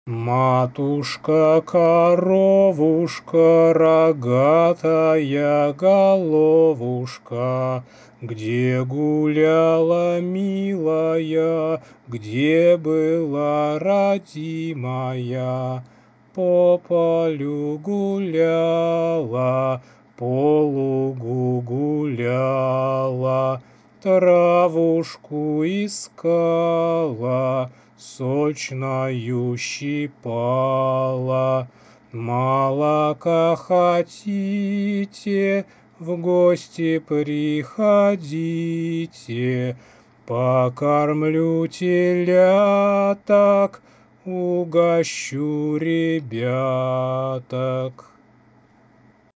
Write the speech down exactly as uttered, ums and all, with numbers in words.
Матушка-коровушка, рогатая головушка, где гуляла, милая, где была родимая? По полю гуляла, по лугу гуляла, травушку искала, сочною щипала. Молока хотите, в гости приходите, покормлю теляток, угощу ребяток.